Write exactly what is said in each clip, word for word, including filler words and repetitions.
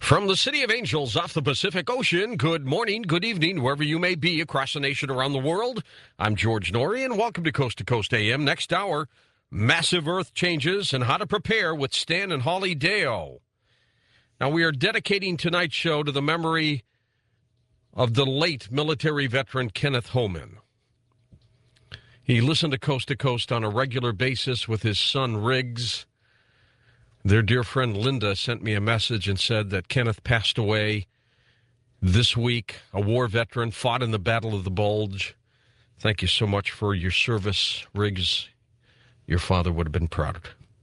From the City of Angels off the Pacific Ocean, good morning, good evening, wherever you may be across the nation, around the world. I'm George Norrie, and welcome to Coast to Coast A M. Next hour, massive earth changes and how to prepare with Stan and Holly Deo. Now, we are dedicating tonight's show to the memory of the late military veteran Kenneth Homan. He listened to Coast to Coast on a regular basis with his son Riggs. Their dear friend Linda sent me a message and said that Kenneth passed away this week, a war veteran, fought in the Battle of the Bulge. Thank you so much for your service, Riggs. Your father would have been proud.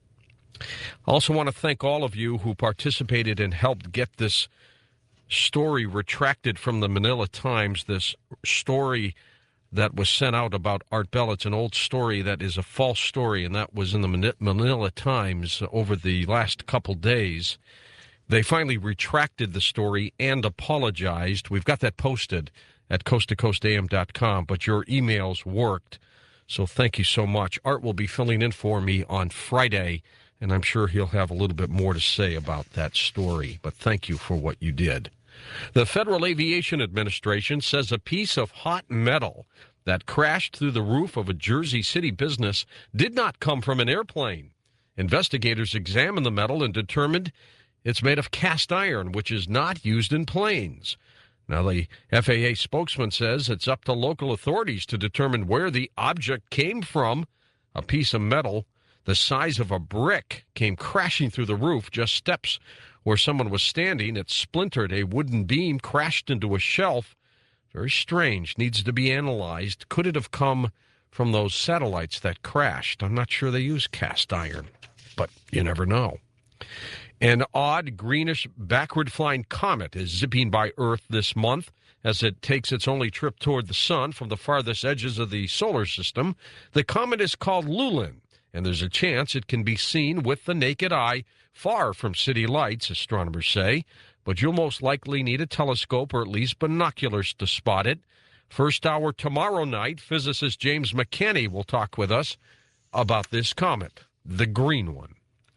I also want to thank all of you who participated and helped get this story retracted from the Manila Times, this story that was sent out about Art Bell. It's an old story that is a false story, and that was in the Manila Times over the last couple days. They finally retracted the story and apologized. We've got that posted at coast to coast a m dot com, but your emails worked, so thank you so much. Art will be filling in for me on Friday, and I'm sure he'll have a little bit more to say about that story, but thank you for what you did. The Federal Aviation Administration says a piece of hot metal that crashed through the roof of a Jersey City business did not come from an airplane. Investigators examined the metal and determined it's made of cast iron, which is not used in planes. Now, the F A A spokesman says it's up to local authorities to determine where the object came from. A piece of metal the size of a brick came crashing through the roof just steps where someone was standing. It splintered a wooden beam, crashed into a shelf. Very strange. Needs to be analyzed. Could it have come from those satellites that crashed? I'm not sure they use cast iron, but you never know. An odd greenish backward-flying comet is zipping by Earth this month as it takes its only trip toward the sun from the farthest edges of the solar system. The comet is called Lulin, and there's a chance it can be seen with the naked eye far from city lights, astronomers say, but you'll most likely need a telescope or at least binoculars to spot it. First hour tomorrow night, physicist James McCanney will talk with us about this comet, the green one.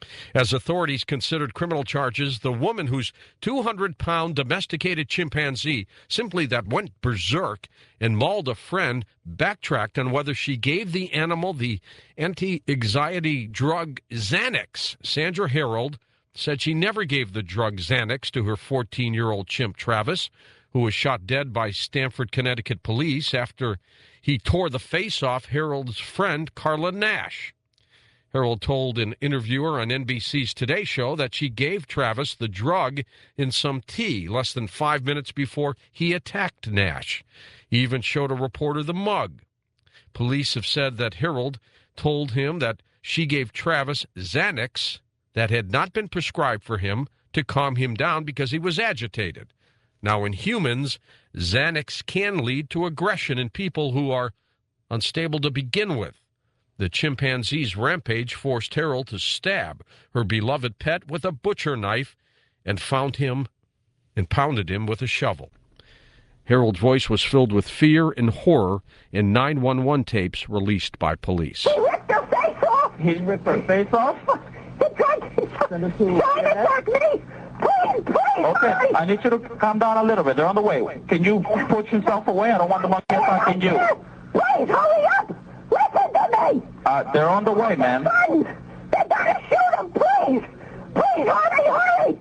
As authorities considered criminal charges, the woman whose two hundred pound domesticated chimpanzee simply that went berserk and mauled a friend backtracked on whether she gave the animal the anti-anxiety drug Xanax. Sandra Harold said she never gave the drug Xanax to her fourteen-year-old chimp Travis, who was shot dead by Stamford, Connecticut police after he tore the face off Harold's friend Carla Nash. Harold told an interviewer on N B C's Today Show that she gave Travis the drug in some tea less than five minutes before he attacked Nash. He even showed a reporter the mug. Police have said that Harold told him that she gave Travis Xanax that had not been prescribed for him to calm him down because he was agitated. Now, in humans, Xanax can lead to aggression in people who are unstable to begin with. The chimpanzee's rampage forced Harold to stab her beloved pet with a butcher knife and found him and pounded him with a shovel. Harold's voice was filled with fear and horror in nine one one tapes released by police. He ripped her face off! He ripped her face off? He tried to trying to attack me! Please, please! Okay, hurry. I need you to calm down a little bit. They're on the way. Can you put yourself away? I don't want them attacking you. Please, hurry up! Listen to me! Uh, they're on the way, ma'am. Guns! They're gonna shoot him, please! Please, hurry, hurry!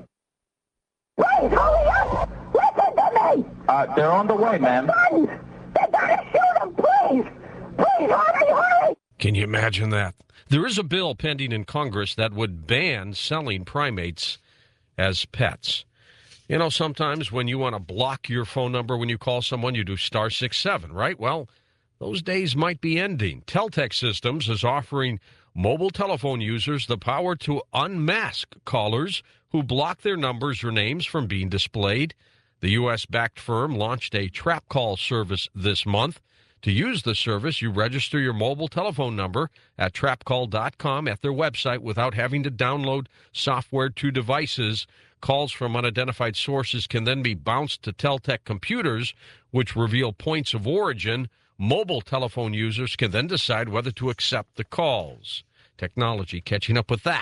Please, hurry up! Listen to me! Uh, they're on the way, ma'am. Guns! They're gonna shoot him, please! Please, hurry, hurry! Can you imagine that? There is a bill pending in Congress that would ban selling primates as pets. You know, sometimes when you want to block your phone number when you call someone, you do star six seven, right? Well, those days might be ending. Teltec Systems is offering mobile telephone users the power to unmask callers who block their numbers or names from being displayed. The U S-backed firm launched a trap call service this month. To use the service, you register your mobile telephone number at trap call dot com at their website without having to download software to devices. Calls from unidentified sources can then be bounced to Teltec computers, which reveal points of origin. Mobile telephone users can then decide whether to accept the calls. Technology catching up with that.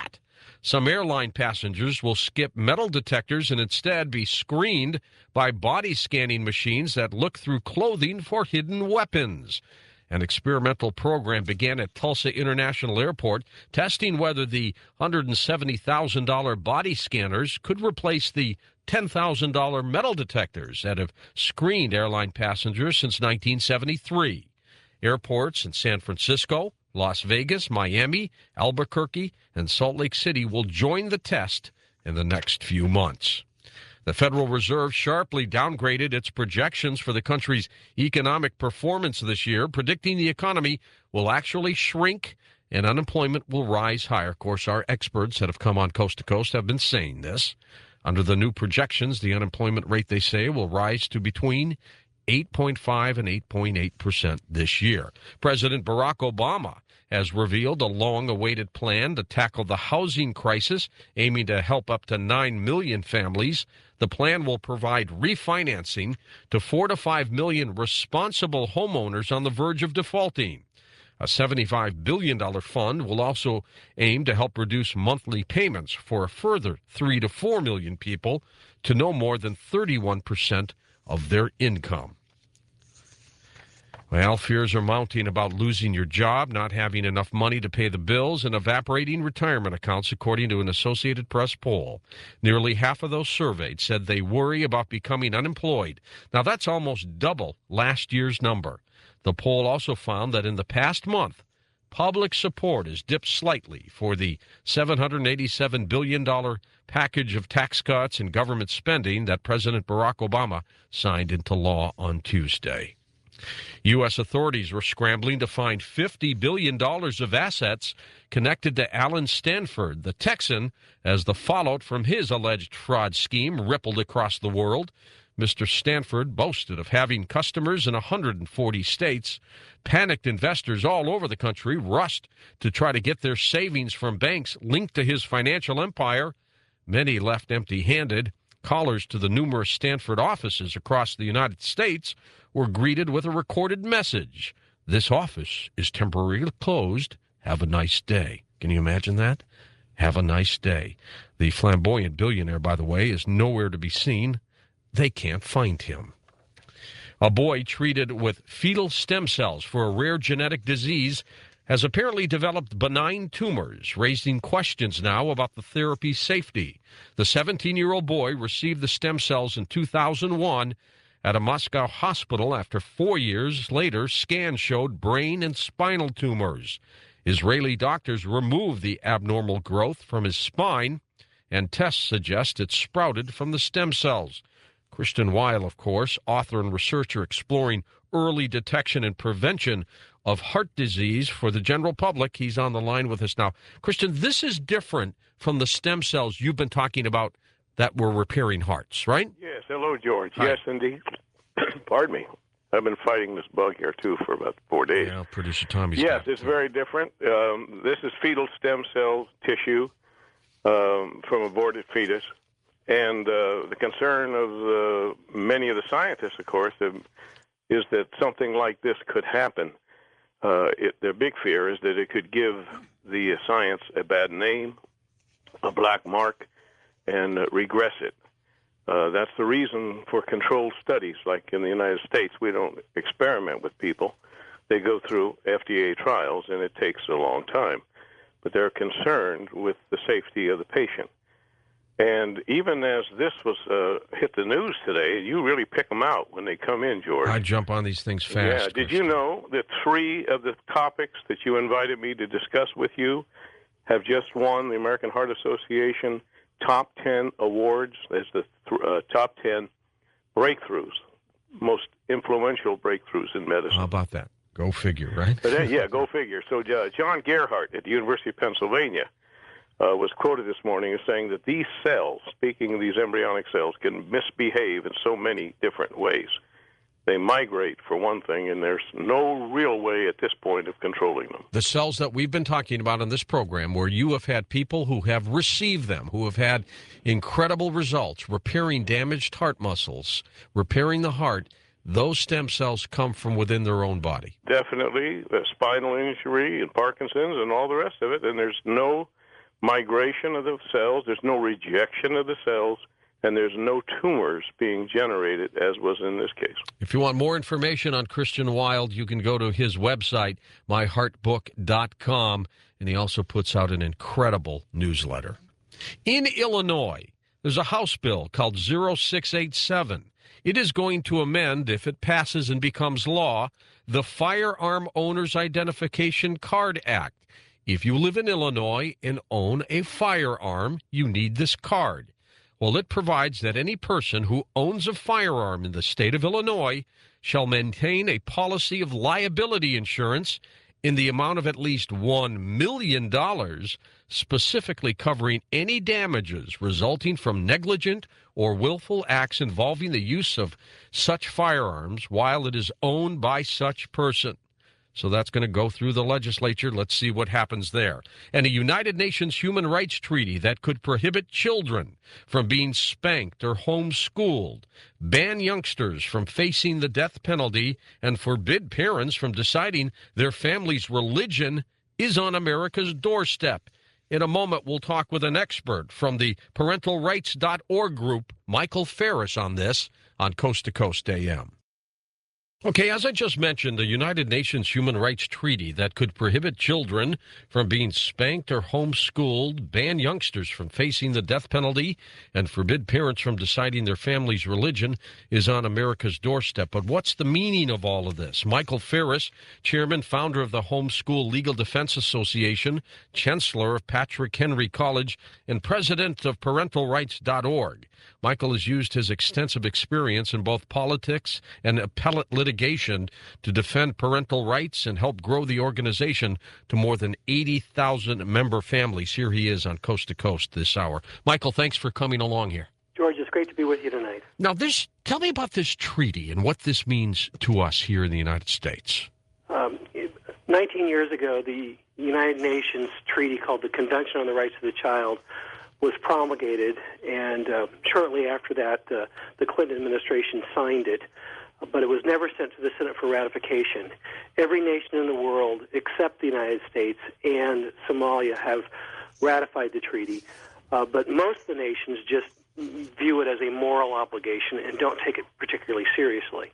Some airline passengers will skip metal detectors and instead be screened by body scanning machines that look through clothing for hidden weapons. An experimental program began at Tulsa International Airport, testing whether the one hundred seventy thousand dollars body scanners could replace the ten thousand dollars metal detectors that have screened airline passengers since nineteen seventy-three. Airports in San Francisco, Las Vegas, Miami, Albuquerque, and Salt Lake City will join the test in the next few months. The Federal Reserve sharply downgraded its projections for the country's economic performance this year, predicting the economy will actually shrink and unemployment will rise higher. Of course, our experts that have come on Coast to Coast have been saying this. Under the new projections, the unemployment rate, they say, will rise to between eight point five and eight point eight percent this year. President Barack Obama has revealed a long-awaited plan to tackle the housing crisis, aiming to help up to nine million families. The plan will provide refinancing to four to five million responsible homeowners on the verge of defaulting. A seventy-five billion dollars fund will also aim to help reduce monthly payments for a further three to four million people to no more than thirty-one percent of their income. Well, fears are mounting about losing your job, not having enough money to pay the bills, and evaporating retirement accounts, according to an Associated Press poll. Nearly half of those surveyed said they worry about becoming unemployed. Now, that's almost double last year's number. The poll also found that in the past month, public support has dipped slightly for the seven hundred eighty-seven billion dollars package of tax cuts and government spending that President Barack Obama signed into law on Tuesday. U S authorities were scrambling to find fifty billion dollars of assets connected to Alan Stanford, the Texan, as the fallout from his alleged fraud scheme rippled across the world. Mister Stanford boasted of having customers in one hundred forty states. Panicked investors all over the country rushed to try to get their savings from banks linked to his financial empire. Many left empty-handed. Callers to the numerous Stanford offices across the United States were greeted with a recorded message. This office is temporarily closed. Have a nice day. Can you imagine that? Have a nice day. The flamboyant billionaire, by the way, is nowhere to be seen. They can't find him. A boy treated with fetal stem cells for a rare genetic disease has apparently developed benign tumors, raising questions now about the therapy's safety. The seventeen-year-old boy received the stem cells in two thousand one at a Moscow hospital. After four years later, scans showed brain and spinal tumors. Israeli doctors removed the abnormal growth from his spine, and tests suggest it sprouted from the stem cells. Kristen Weil, of course, author and researcher exploring early detection and prevention of heart disease for the general public. He's on the line with us now. Kristen, this is different from the stem cells you've been talking about that were repairing hearts, right? Yes. Hello, George. Hi. Yes, indeed. Pardon me. I've been fighting this bug here, too, for about four days. Yeah, producer Tommy's Yes, got it's it. very different. Um, this is fetal stem cell tissue um, from aborted fetus. And uh, the concern of uh, many of the scientists, of course, um, is that something like this could happen. Uh, it, their big fear is that it could give the uh, science a bad name, a black mark, and uh, regress it. Uh, that's the reason for controlled studies. Like in the United States, we don't experiment with people. They go through F D A trials, and it takes a long time. But they're concerned with the safety of the patient. And even as this was uh, hit the news today, you really pick them out when they come in, George. I jump on these things fast. Yeah. Did you know that three of the topics that you invited me to discuss with you have just won the American Heart Association top ten awards as the th- uh, top ten breakthroughs, most influential breakthroughs in medicine? How about that? Go figure, right? But then, yeah, go figure. So uh, John Gerhardt at the University of Pennsylvania Uh, was quoted this morning as saying that these cells, speaking of these embryonic cells, can misbehave in so many different ways. They migrate, for one thing, and there's no real way at this point of controlling them. The cells that we've been talking about on this program, where you have had people who have received them, who have had incredible results, repairing damaged heart muscles, repairing the heart, those stem cells come from within their own body. Definitely, uh, spinal injury and Parkinson's and all the rest of it, and there's no migration of the cells, there's no rejection of the cells, and there's no tumors being generated, as was in this case. If you want more information on Christian Wild, you can go to his website, my heart book dot com, and he also puts out an incredible newsletter. In Illinois, there's a House bill called oh six eighty-seven. It is going to amend, if it passes and becomes law, the Firearm Owners Identification Card Act. If you live in Illinois and own a firearm, you need this card. Well, it provides that any person who owns a firearm in the state of Illinois shall maintain a policy of liability insurance in the amount of at least one million dollars, specifically covering any damages resulting from negligent or willful acts involving the use of such firearms while it is owned by such person. So that's going to go through the legislature. Let's see what happens there. And a United Nations human rights treaty that could prohibit children from being spanked or homeschooled, ban youngsters from facing the death penalty, and forbid parents from deciding their family's religion is on America's doorstep. In a moment, we'll talk with an expert from the parental rights dot org group, Michael Ferris, on this on Coast to Coast A M. Okay, as I just mentioned, the United Nations Human Rights Treaty that could prohibit children from being spanked or homeschooled, ban youngsters from facing the death penalty, and forbid parents from deciding their family's religion is on America's doorstep. But what's the meaning of all of this? Michael Ferris, chairman, founder of the Homeschool Legal Defense Association, chancellor of Patrick Henry College, and president of parental rights dot org. Michael has used his extensive experience in both politics and appellate litigation to defend parental rights and help grow the organization to more than eighty thousand member families. Here he is on Coast to Coast this hour. Michael, thanks for coming along here. George, it's great to be with you tonight. Now, this, tell me about this treaty and what this means to us here in the United States. Um, nineteen years ago, the United Nations treaty called the Convention on the Rights of the Child was promulgated, and uh, shortly after that, uh, the Clinton administration signed it, but it was never sent to the Senate for ratification. Every nation in the world, except the United States and Somalia, have ratified the treaty, uh, but most of the nations just view it as a moral obligation and don't take it particularly seriously.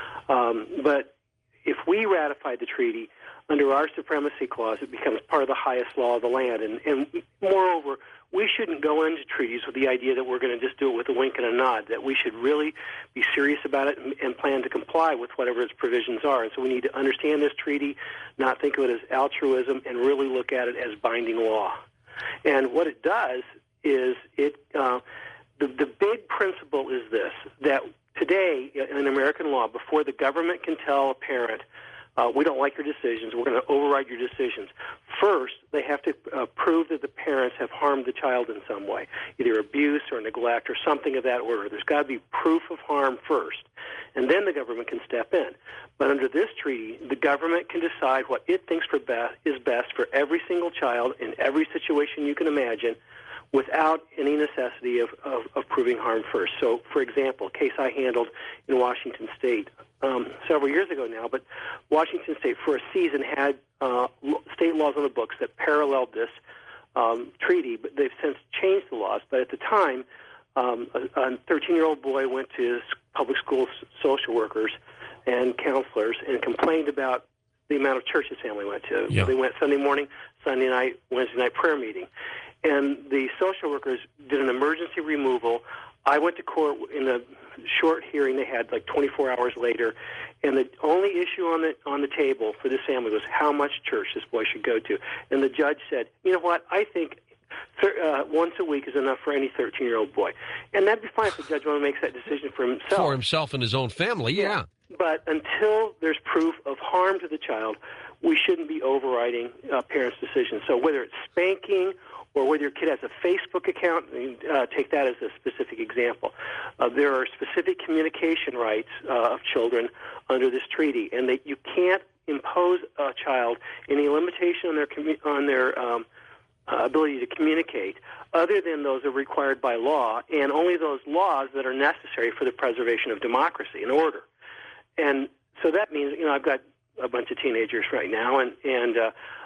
Um, but if we ratify the treaty, under our supremacy clause, it becomes part of the highest law of the land. And, and moreover, we shouldn't go into treaties with the idea that we're going to just do it with a wink and a nod, that we should really be serious about it and, and plan to comply with whatever its provisions are. And so we need to understand this treaty, not think of it as altruism, and really look at it as binding law. And what it does is it uh, the, the big principle is this, that today in American law, before the government can tell a parent, Uh, we don't like your decisions, we're going to override your decisions. First, they have to uh, prove that the parents have harmed the child in some way, either abuse or neglect or something of that order. There's got to be proof of harm first, and then the government can step in. But under this treaty, the government can decide what it thinks for best is best for every single child in every situation you can imagine, without any necessity of, of, of proving harm first. So, for example, a case I handled in Washington State um, several years ago now, but Washington State for a season had uh, state laws on the books that paralleled this um, treaty, but they've since changed the laws. But at the time, um, a thirteen-year-old boy went to public school social workers and counselors and complained about the amount of church his family went to. Yeah. They went Sunday morning, Sunday night, Wednesday night prayer meeting. And the social workers did an emergency removal. I went to court in a short hearing they had, like twenty-four hours later, and the only issue on the on the table for this family was how much church this boy should go to. And the judge said, you know what, I think th- uh, once a week is enough for any thirteen-year-old boy. And that'd be fine if the judge wanted to make that decision for himself. For himself and his own family, yeah. yeah. But until there's proof of harm to the child, we shouldn't be overriding uh, parents' decisions. So whether it's spanking or whether your kid has a Facebook account, uh, take that as a specific example. Uh, there are specific communication rights uh, of children under this treaty, and that you can't impose a child any limitation on their commu- on their um, uh, ability to communicate, other than those that are required by law, and only those laws that are necessary for the preservation of democracy and order. And so that means, you know, I've got a bunch of teenagers right now, and and uh,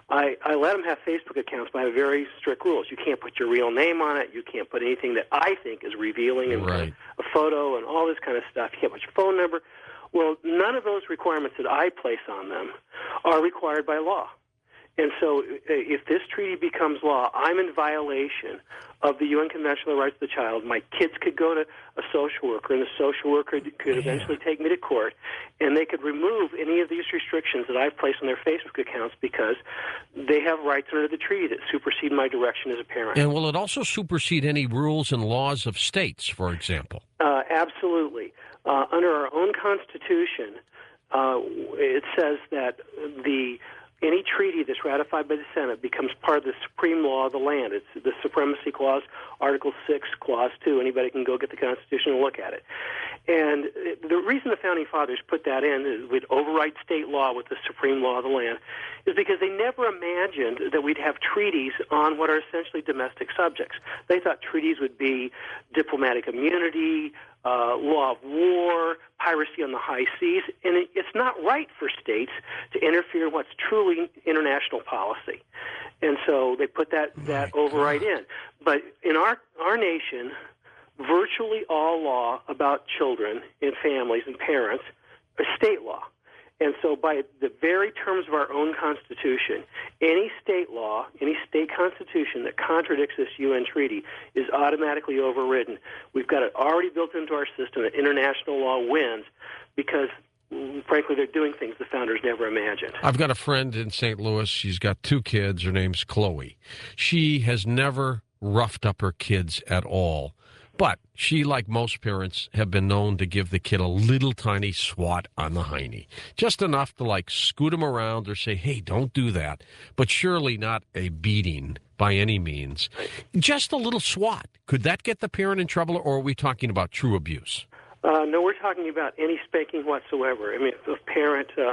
I, I let them have Facebook accounts, but I have very strict rules. You can't put your real name on it. You can't put anything that I think is revealing, and Right. a photo and all this kind of stuff. You can't put your phone number. Well, none of those requirements that I place on them are required by law. And so if this treaty becomes law, I'm in violation of the U N Convention on the Rights of the Child. My kids could go to a social worker, and the social worker could eventually take me to court, and they could remove any of these restrictions that I've placed on their Facebook accounts because they have rights under the treaty that supersede my direction as a parent. And will it also supersede any rules and laws of states, for example? Uh, absolutely. Uh, under our own Constitution, uh, it says that the any treaty that's ratified by the Senate becomes part of the supreme law of the land. It's the Supremacy Clause, Article six, Clause two. Anybody can go get the Constitution and look at it. And the reason the Founding Fathers put that in, is we'd override state law with the supreme law of the land, is because they never imagined that we'd have treaties on what are essentially domestic subjects. They thought treaties would be diplomatic immunity, uh, law of war, piracy on the high seas, and it, it's not right for states to interfere in what's truly international policy. And so they put that, that override in. But in our, our nation, virtually all law about children and families and parents is state law. And so by the very terms of our own Constitution, any state law, any state constitution that contradicts this U N treaty is automatically overridden. We've got it already built into our system that international law wins because, frankly, they're doing things the founders never imagined. I've got a friend in Saint Louis. She's got two kids. Her name's Chloe. She has never roughed up her kids at all. But she, like most parents, have been known to give the kid a little tiny swat on the hiney. Just enough to, like, scoot him around or say, hey, don't do that. But surely not a beating by any means. Just a little swat. Could that get the parent in trouble, or are we talking about true abuse? Uh, no, we're talking about any spanking whatsoever. I mean, if a parent, uh,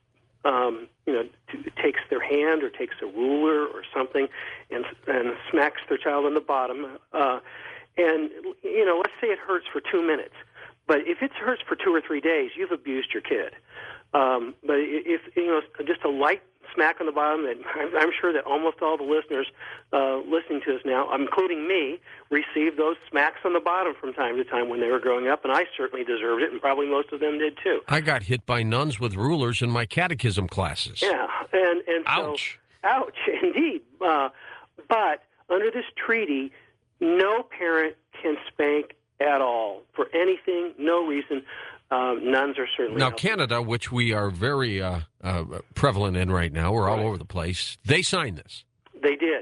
um, you know, t- takes their hand or takes a ruler or something and, and smacks their child on the bottom, uh, and, you know, let's say it hurts for two minutes. But if it hurts for two or three days, you've abused your kid. Um, but if, you know, just a light smack on the bottom, and I'm, I'm sure that almost all the listeners uh, listening to us now, including me, received those smacks on the bottom from time to time when they were growing up, and I certainly deserved it, and probably most of them did too. I got hit by nuns with rulers in my catechism classes. Yeah, and, and Ouch. so... Ouch, indeed. Uh, but under this treaty, no parent can spank at all for anything, no reason. Um, nuns are certainly Now, helpful. Canada, which we are very uh, uh, prevalent in right now, we're all Right. over the place, they signed this. They did.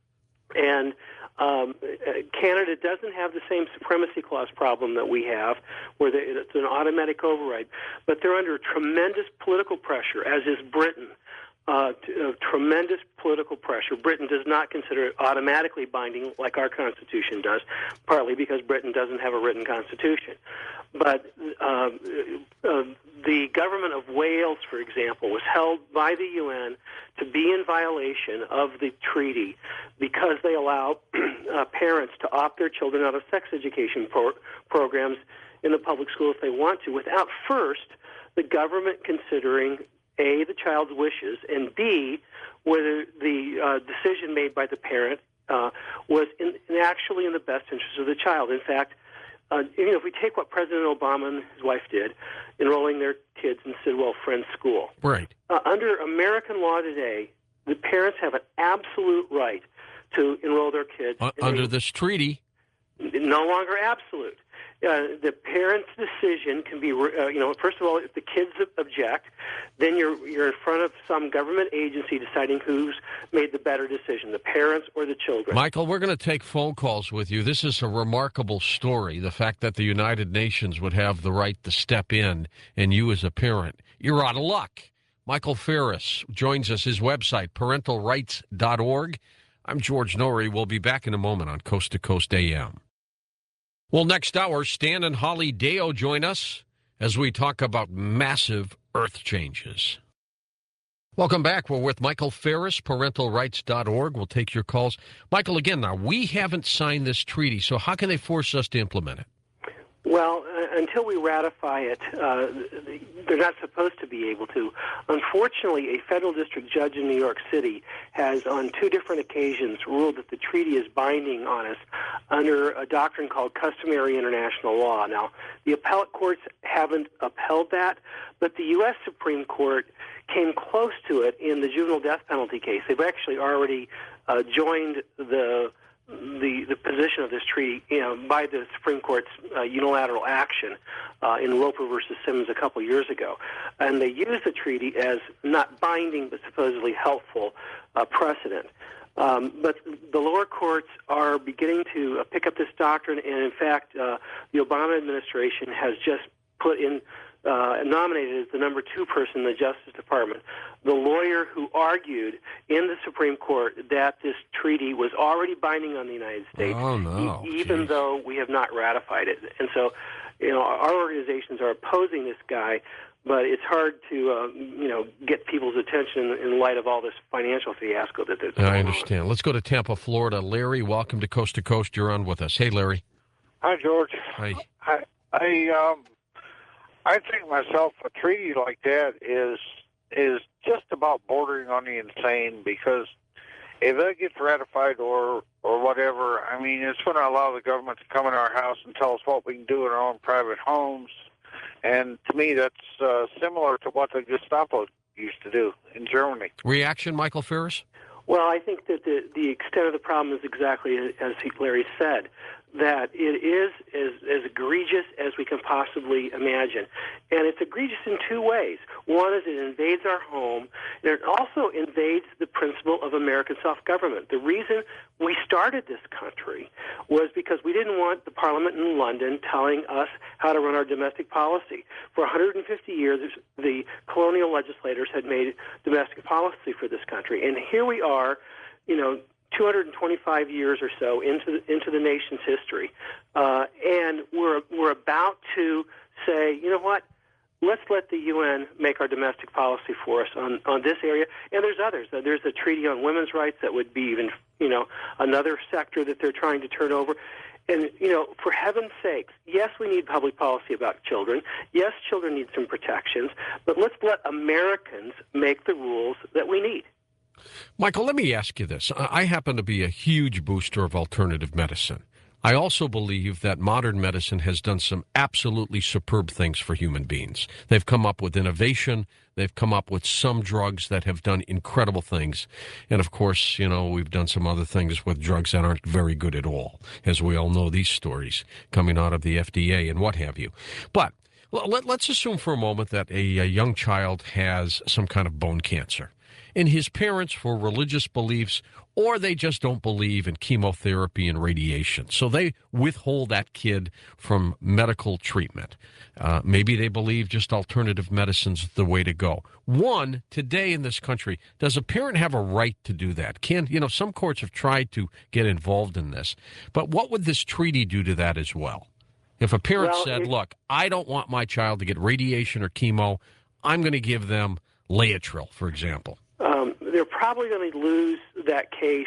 And um, uh, Canada doesn't have the same supremacy clause problem that we have, where they, it's an automatic override. But they're under tremendous political pressure, as is Britain. Uh, t- uh, tremendous political pressure. Britain does not consider it automatically binding like our Constitution does, partly because Britain doesn't have a written Constitution. But um, uh, the government of Wales, for example, was held by the U N to be in violation of the treaty because they allow uh, parents to opt their children out of sex education pro- programs in the public school if they want to, without first the government considering A, the child's wishes, and B, whether the uh, decision made by the parent uh, was in, in actually in the best interest of the child. In fact, uh, you know, if we take what President Obama and his wife did, enrolling their kids in Sidwell Friends School, Right. uh, under American law today, the parents have an absolute right to enroll their kids. Uh, in under a- this treaty, no longer absolute. Uh, the parent's decision can be, uh, you know, first of all, if the kids object, then you're you're in front of some government agency deciding who's made the better decision, the parents or the children. Michael, we're going to take phone calls with you. This is a remarkable story, the fact that the United Nations would have the right to step in, and you as a parent, you're out of luck. Michael Ferris joins us, his website, parental rights dot org. I'm George Norrie. We'll be back in a moment on Coast to Coast A M. Well, next hour, Stan and Holly Deo join us as we talk about massive earth changes. Welcome back. We're with Michael Ferris, parental rights dot org. We'll take your calls. Michael, again, now, we haven't signed this treaty, so how can they force us to implement it? Well, uh, until we ratify it, uh, they're not supposed to be able to. Unfortunately, a federal district judge in New York City has, on two different occasions, ruled that the treaty is binding on us under a doctrine called customary international law. Now, the appellate courts haven't upheld that, but the U S Supreme Court came close to it in the juvenile death penalty case. They've actually already uh, joined the the the position of this treaty, you know, by the Supreme Court's uh, unilateral action uh, in Roper versus Simmons a couple years ago, and they used the treaty as not binding but supposedly helpful uh, precedent. Um, but the lower courts are beginning to uh, pick up this doctrine, and in fact, uh, the Obama administration has just put in. Uh, nominated as the number two person in the Justice Department, the lawyer who argued in the Supreme Court that this treaty was already binding on the United States, oh, no. e- even Jeez. though we have not ratified it. And so, you know, our organizations are opposing this guy, but it's hard to, uh, you know, get people's attention in light of all this financial fiasco that there's going on. I understand. Let's go to Tampa, Florida. Larry, welcome to Coast to Coast. You're on with us. Hey, Larry. Hi, George. Hi. I, I, um, I think myself a treaty like that is is just about bordering on the insane, because if that gets ratified or or whatever, I mean, it's going to allow the government to come in our house and tell us what we can do in our own private homes. And to me, that's uh, similar to what the Gestapo used to do in Germany. Reaction, Michael Ferris? Well, I think that the, the extent of the problem is exactly as Larry said, that it is as, as egregious as we can possibly imagine. And it's egregious in two ways. One is it invades our home, and it also invades the principle of American self-government. The reason we started this country was because we didn't want the Parliament in London telling us how to run our domestic policy. For one hundred fifty years, the colonial legislators had made domestic policy for this country. And here we are, you know, two hundred twenty-five years or so into the, into the nation's history, uh, and we're we're about to say, you know what? Let's let the U N make our domestic policy for us on, on this area. And there's others. There's a treaty on women's rights that would be even, you know, another sector that they're trying to turn over. And, you know, for heaven's sakes, yes, we need public policy about children. Yes, children need some protections. But let's let Americans make the rules that we need. Michael, let me ask you this. I happen to be a huge booster of alternative medicine. I also believe that modern medicine has done some absolutely superb things for human beings. They've come up with innovation. They've come up with some drugs that have done incredible things. And of course, you know, we've done some other things with drugs that aren't very good at all, as we all know these stories coming out of the F D A and what have you. But let, let's assume for a moment that a, a young child has some kind of bone cancer. And his parents, for religious beliefs, or they just don't believe in chemotherapy and radiation. So they withhold that kid from medical treatment. Uh, maybe they believe just alternative medicine's the way to go. One, today in this country, does a parent have a right to do that? Can, you know, some courts have tried to get involved in this. But what would this treaty do to that as well? If a parent Well, said, it- look, I don't want my child to get radiation or chemo, I'm going to give them Laetrile, for example. Um, they're probably going to lose that case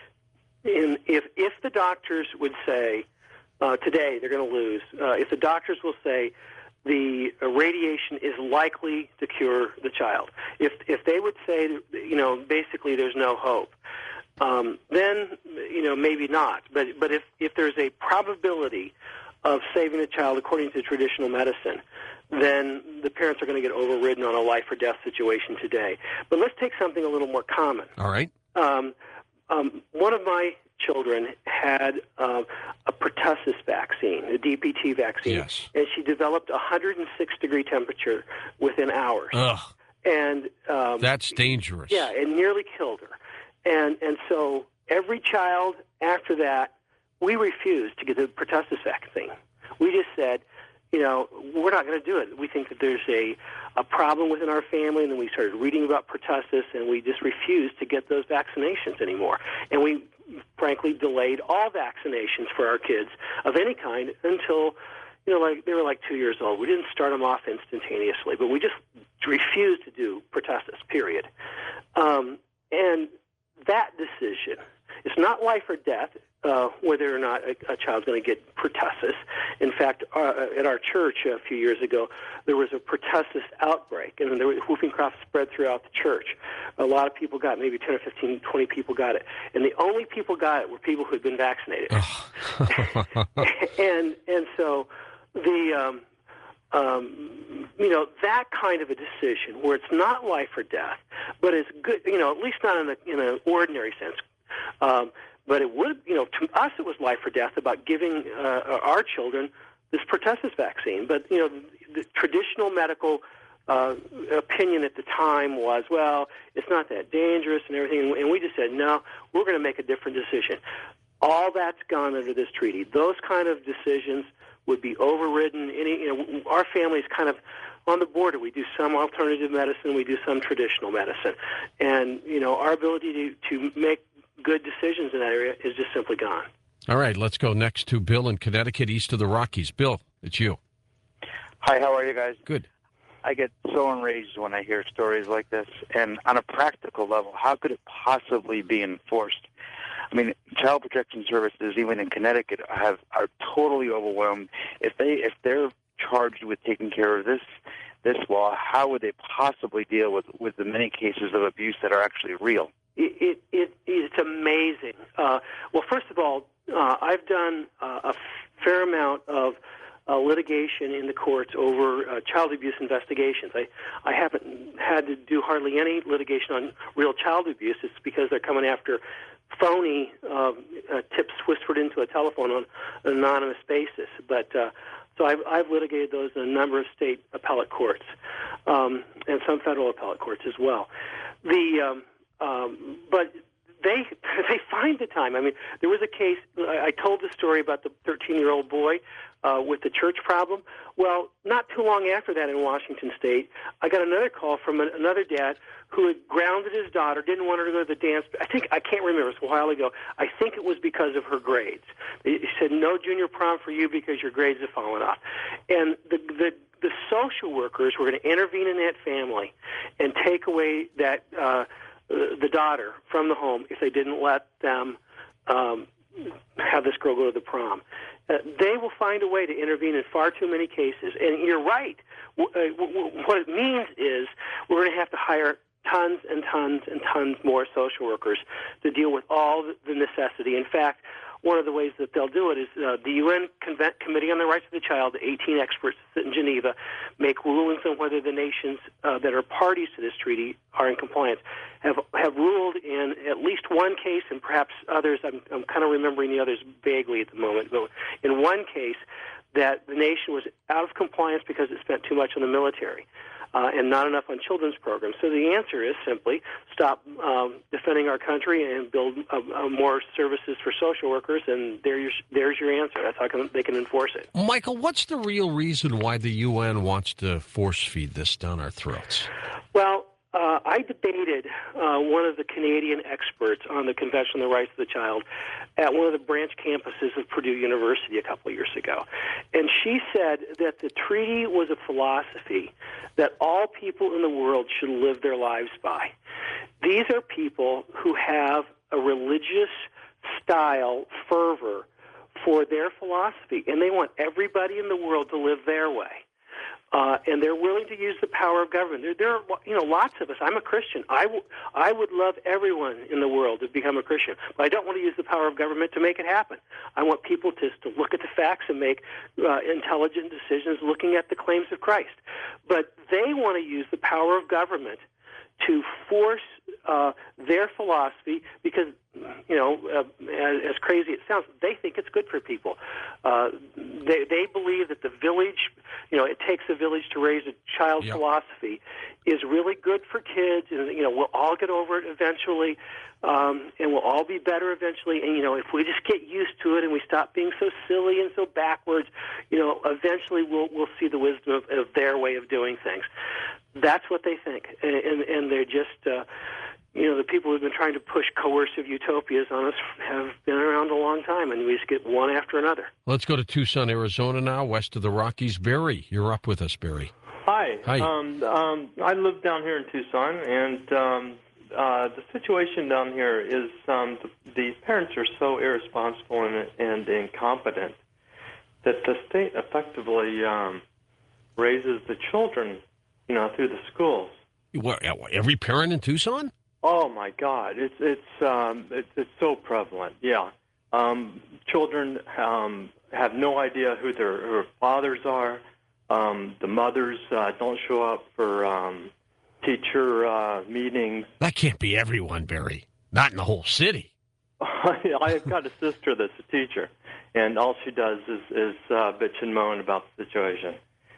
in if if the doctors would say uh, today they're going to lose. Uh, if the doctors will say the uh, radiation is likely to cure the child, if if they would say, you know, basically there's no hope, um, then, you know, maybe not. But but if if there's a probability of saving the child according to traditional medicine, then the parents are going to get overridden on a life or death situation today. But let's take something a little more common. All right. Um, um, one of my children had uh, a pertussis vaccine, a D P T vaccine, Yes. and she developed a one hundred six degree temperature within hours. Ugh, And um, that's dangerous. yeah, it nearly killed her. And and so every child after that, we refused to get the pertussis vaccine. We just said, you know, we're not going to do it. We think that there's a, a problem within our family, and then we started reading about pertussis, and we just refused to get those vaccinations anymore. And we, frankly, delayed all vaccinations for our kids of any kind until, you know, like they were like two years old. We didn't start them off instantaneously, but we just refused to do pertussis, period. Um, and that decision, it's not life or death. uh, whether or not a, a child's going to get pertussis. In fact, uh, at our church a few years ago, there was a pertussis outbreak, and there was whooping cough spread throughout the church. A lot of people got it, maybe ten or fifteen, twenty people got it, and the only people got it were people who had been vaccinated. and and so the um, um, you know, that kind of a decision where it's not life or death, but it's good, you know, at least not in a in an ordinary sense. Um, But it would, you know, to us it was life or death about giving uh, our children this pertussis vaccine. But, you know, the, the traditional medical uh, opinion at the time was, well, it's not that dangerous and everything. And we just said, no, we're going to make a different decision. All that's gone under this treaty. Those kind of decisions would be overridden. Any, you know, our family's kind of on the border. We do some alternative medicine. We do some traditional medicine. And, you know, our ability to, to make good decisions in that area is just simply gone. All right, let's go next to Bill in Connecticut, east of the Rockies. Bill, it's you. Hi, how are you guys? Good. I get so enraged when I hear stories like this. And on a practical level, how could it possibly be enforced? I mean, child protection services, even in Connecticut, have are totally overwhelmed. If they if they're charged with taking care of this this law, how would they possibly deal with, with the many cases of abuse that are actually real? It, it, it it's amazing. Uh, well, first of all, uh, I've done uh, a fair amount of uh, litigation in the courts over uh, child abuse investigations. I, I haven't had to do hardly any litigation on real child abuse. It's because they're coming after phony uh, uh, tips whispered into a telephone on an anonymous basis. But uh, so I've, I've litigated those in a number of state appellate courts um, and some federal appellate courts as well. The um, Um, but they they find the time. I mean, there was a case, I, I told the story about the thirteen-year-old boy uh, with the church problem. Well, not too long after that in Washington State, I got another call from an, another dad who had grounded his daughter, didn't want her to go to the dance. I think, I can't remember, it was a while ago. I think it was because of her grades. He said, no junior prom for you because your grades have fallen off. And the the the social workers were going to intervene in that family and take away that uh the daughter from the home if they didn't let them um, have this girl go to the prom. Uh, they will find a way to intervene in far too many cases. And you're right. W- uh, w- what it means is we're going to have to hire tons and tons and tons more social workers to deal with all the necessity. In fact, one of the ways that they'll do it is uh, the U N Convent Committee on the Rights of the Child, the eighteen experts that sit in Geneva, make rulings on whether the nations uh, that are parties to this treaty are in compliance, have have ruled in at least one case, and perhaps others, I'm, I'm kind of remembering the others vaguely at the moment, but in one case that the nation was out of compliance because it spent too much on the military. Uh, and not enough on children's programs. So the answer is simply stop um, defending our country and build uh, uh, more services for social workers, and there your, there's your answer. That's how can, they can enforce it. Michael, what's the real reason why the U N wants to force feed this down our throats? Well, uh, I debated uh, one of the Canadian experts on the Convention on the Rights of the Child at one of the branch campuses of Purdue University a couple of years ago. And she said that the treaty was a philosophy that all people in the world should live their lives by. These are people who have a religious style fervor for their philosophy, and they want everybody in the world to live their way. Uh, and they're willing to use the power of government. There, there are, you know, lots of us. I'm a Christian. I, w- I would love everyone in the world to become a Christian, but I don't want to use the power of government to make it happen. I want people to, to look at the facts and make uh, intelligent decisions looking at the claims of Christ. But they want to use the power of government to force uh, their philosophy because, you know, uh, as, as crazy it sounds, they think it's good for people. Uh, they, they believe that the village, you know, it takes a village to raise a child yep. philosophy is really good for kids, and, you know, we'll all get over it eventually, um, and we'll all be better eventually. And, you know, if we just get used to it and we stop being so silly and so backwards, you know, eventually we'll we'll see the wisdom of, of their way of doing things. That's what they think, and, and, and they're just, uh, you know, the people who've been trying to push coercive utopias on us have been around a long time, and we just get one after another. Let's go to Tucson, Arizona now, west of the Rockies. Barry, you're up with us, Barry. Hi. Hi. Um, um, I live down here in Tucson, and um, uh, the situation down here is um, the, the parents are so irresponsible and, and incompetent that the state effectively um, raises the children, you know, through the schools. What, every parent in Tucson? Oh my God, it's it's um, it's, it's so prevalent. Yeah, um, children um, have no idea who their, their fathers are. Um, the mothers uh, don't show up for um, teacher uh, meetings. That can't be everyone, Barry. Not in the whole city. I've got a sister that's a teacher, and all she does is, is uh, bitch and moan about the situation.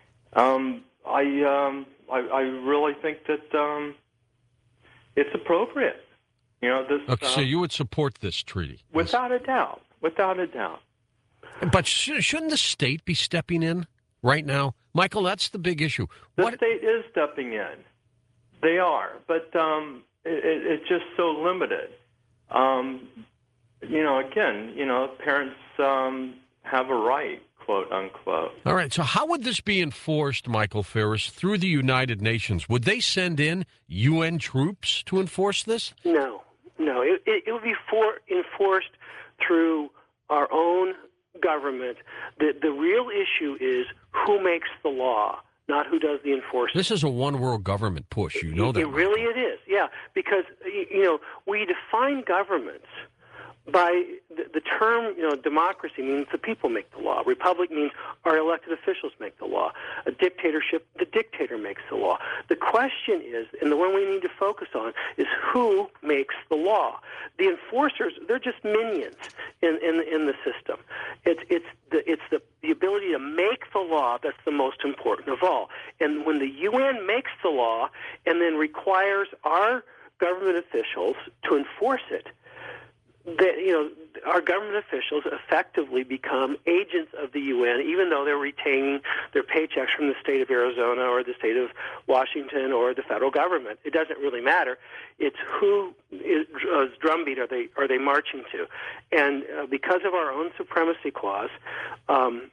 Um, I, um, I I really think that um, it's appropriate. You know, this. Okay, so um, you would support this treaty? without a doubt, without a doubt. But sh- shouldn't the state be stepping in right now? Michael, that's the big issue. The What? state is stepping in. They are, but um, it, it, it's just so limited. Um, you know, again, you know, parents um, have a right, quote unquote. All right, so how would this be enforced, Michael Ferris, through the United Nations? Would they send in U N troops to enforce this? No, no. It, it, it would be for, enforced through our own government. The, the real issue is who makes the law, not who does the enforcement. This is a one-world government push. You know it, that. It really it is, yeah, because, you know, we define governments by the, the term, you know, democracy means the people make the law. Republic means our elected officials make the law. A dictatorship, the dictator makes the law. The question is, and the one we need to focus on, is who makes the law. The enforcers, they're just minions in, in, in the system. It's, it's, the, it's the, the ability to make the law that's the most important of all. And when the U N makes the law and then requires our government officials to enforce it, that, you know, our government officials effectively become agents of the U N, even though they're retaining their paychecks from the state of Arizona or the state of Washington or the federal government. It doesn't really matter. It's who is, uh, drumbeat are they are they marching to, and uh, because of our own supremacy clause, um,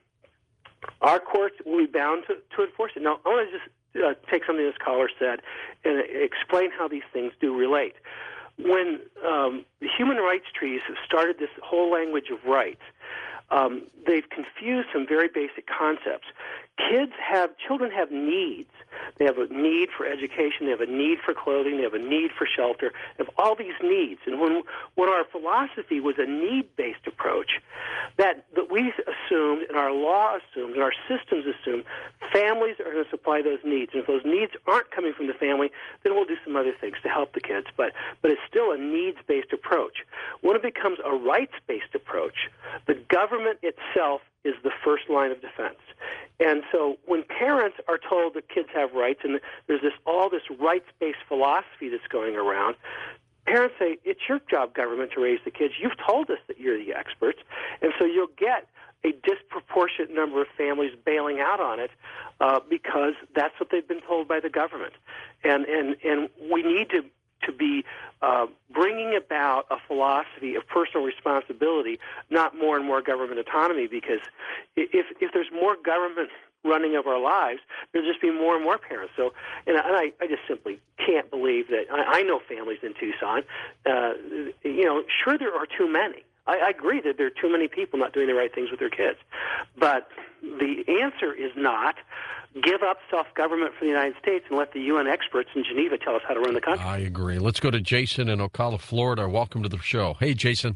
our courts will be bound to, to enforce it. Now, I want to just uh, take something this caller said and explain how these things do relate. When um, the human rights treaties have started this whole language of rights, um, they've confused some very basic concepts. Kids have, children have needs. They have a need for education. They have a need for clothing. They have a need for shelter. They have all these needs. And when when our philosophy was a need-based approach, that, that we assumed and our law assumed and our systems assumed families are going to supply those needs. And if those needs aren't coming from the family, then we'll do some other things to help the kids. But, but it's still a needs-based approach. When it becomes a rights-based approach, the government itself is the first line of defense. And so when parents are told that kids have rights, and there's this all this rights-based philosophy that's going around, parents say, it's your job, government, to raise the kids. You've told us that you're the experts. And so you'll get a disproportionate number of families bailing out on it uh, because that's what they've been told by the government. And, and, and we need to to be uh, bringing about a philosophy of personal responsibility, not more and more government autonomy, because if if there's more government running of our lives, there'll just be more and more parents. So, and I, I just simply can't believe that. I, I know families in Tucson. Uh, you know, sure, there are too many. I, I agree that there are too many people not doing the right things with their kids. But the answer is not give up self-government for the United States and let the U N experts in Geneva tell us how to run the country. I agree. Let's go to Jason in Ocala, Florida. Welcome to the show. Hey, Jason.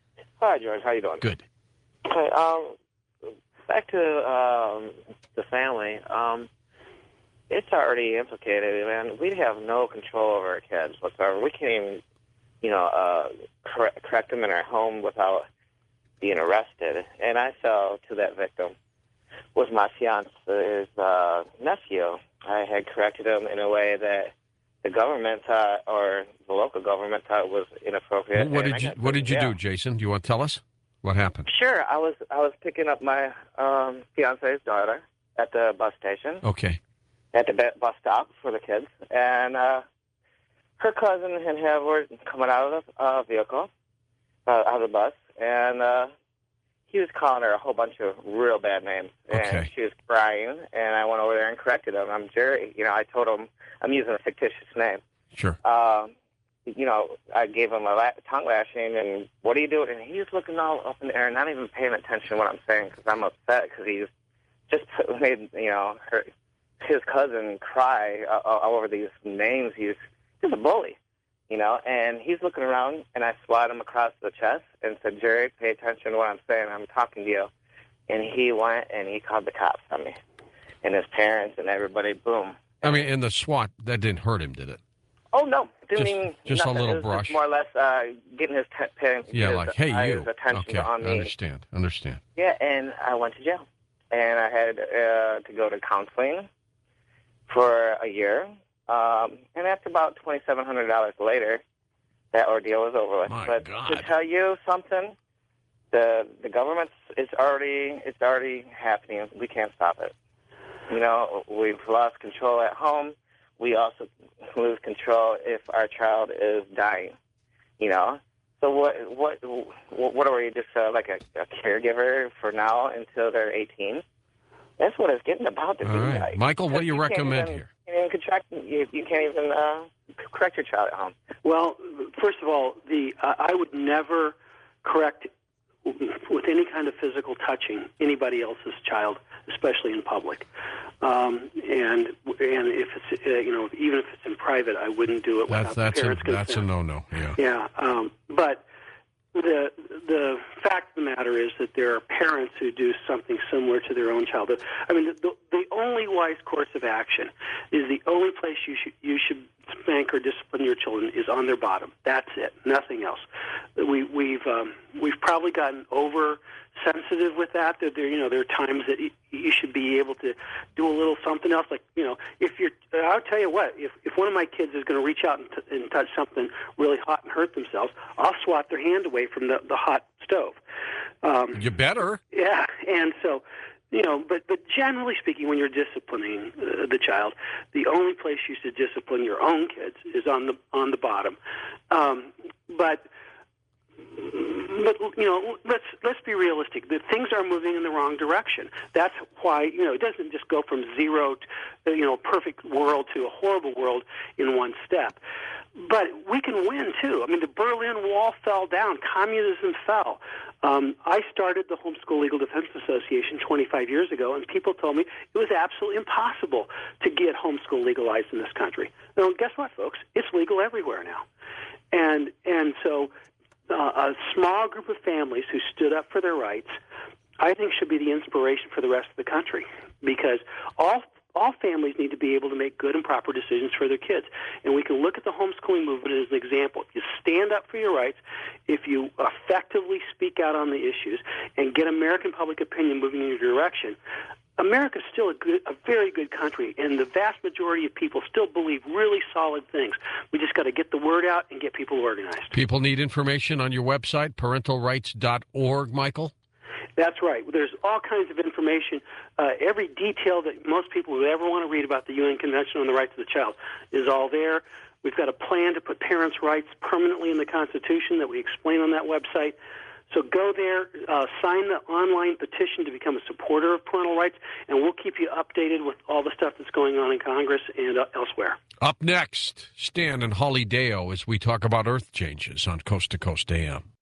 Hi, George. How you doing? Good. Okay. Um, back to um, the family. Um, it's already implicated, and we have no control over our kids whatsoever. We can't even, you know, uh, correct, correct them in our home without being arrested. And I fell to that victim with my fiance's uh, nephew. I had corrected him in a way that the government thought, or the local government thought, was inappropriate. What and did you I got What did you yeah. do, Jason? Do you want to tell us what happened? Sure. I was I was picking up my um, fiance's daughter at the bus station. Okay. At the bus stop for the kids, and uh, her cousin and him were coming out of the uh, vehicle, uh, out of the bus, and uh, he was calling her a whole bunch of real bad names, and Okay. she was crying, and I went over there and corrected him. I'm Jerry. You know, I told him I'm using a fictitious name. Sure. Um, you know, I gave him a la- tongue lashing, and what are you doing? And he's looking all up in the air, not even paying attention to what I'm saying, because I'm upset because he's just made, you know, her, his cousin cry uh, all over these names. He's he's a bully, you know, and he's looking around, and I swat him across the chest and said, Jerry, pay attention to what I'm saying. I'm talking to you. And he went and he called the cops on me and his parents and everybody. Boom. I mean, and the SWAT, that didn't hurt him, did it? Oh, no. Didn't Just- mean just a nothing. little It was brush. Just more or less uh, getting his, te- parents, Yeah, his, like, hey, uh, you. his attention Okay, on me. understand, understand. Yeah, and I went to jail. And I had uh, to go to counseling for a year. Um, and after about twenty-seven hundred dollars later, that ordeal was over with. My but God. to tell you something, the the government's it's already it's already happening. We can't stop it. You know, we've lost control at home. We also lose control if our child is dying. You know, so what what what are we, just uh, like a, a caregiver for now until they're eighteen? That's what it's getting about to All be right. like. Michael, what do you Because can't recommend even- here? You can't even contract, you, you can't even uh, correct your child at home. Well, first of all, the uh, I would never correct with any kind of physical touching anybody else's child, especially in public. Um, and and if it's uh, you know even if it's in private, I wouldn't do it That's without that's the a parents' that's a consent. no-no. Yeah. Yeah, um, but the the fact of the matter is that there are parents who do something similar to their own child. I mean, the, the only wise course of action is the only place you should you should spank or discipline your children is on their bottom. That's it, nothing else. We, we've um, we've probably gotten over sensitive with that. That there, you know, there are times that you, you should be able to do a little something else. Like, you know, if you're, I'll tell you what, if if one of my kids is going to reach out and, t- and touch something really hot and hurt themselves, I'll swat their hand away from the the hot stove. Um, You better. yeah, and so, you know, but but generally speaking, when you're disciplining uh, the child, the only place you should discipline your own kids is on the on the bottom. Um, but but you know, let's let's be realistic. The things are moving in the wrong direction. That's why, you know, it doesn't just go from zero to, you know, perfect world to a horrible world in one step. But we can win, too. I mean, the Berlin Wall fell down. Communism fell. Um, I started the Homeschool Legal Defense Association twenty-five years ago, and people told me it was absolutely impossible to get homeschool legalized in this country. Now, guess what, folks? It's legal everywhere now. And, and so uh, a small group of families who stood up for their rights, I think, should be the inspiration for the rest of the country, because all All families need to be able to make good and proper decisions for their kids. And we can look at the homeschooling movement as an example. If you stand up for your rights, if you effectively speak out on the issues and get American public opinion moving in your direction, America's still a good, a very good country, and the vast majority of people still believe really solid things. We just got to get the word out and get people organized. People need information on your website, parental rights dot org, Michael? That's right. There's all kinds of information. Uh, every detail that most people would ever want to read about the U N Convention on the Rights of the Child is all there. We've got a plan to put parents' rights permanently in the Constitution that we explain on that website. So go there, uh, sign the online petition to become a supporter of parental rights, and we'll keep you updated with all the stuff that's going on in Congress and uh, elsewhere. Up next, Stan and Holly Deo as we talk about earth changes on Coast to Coast A M.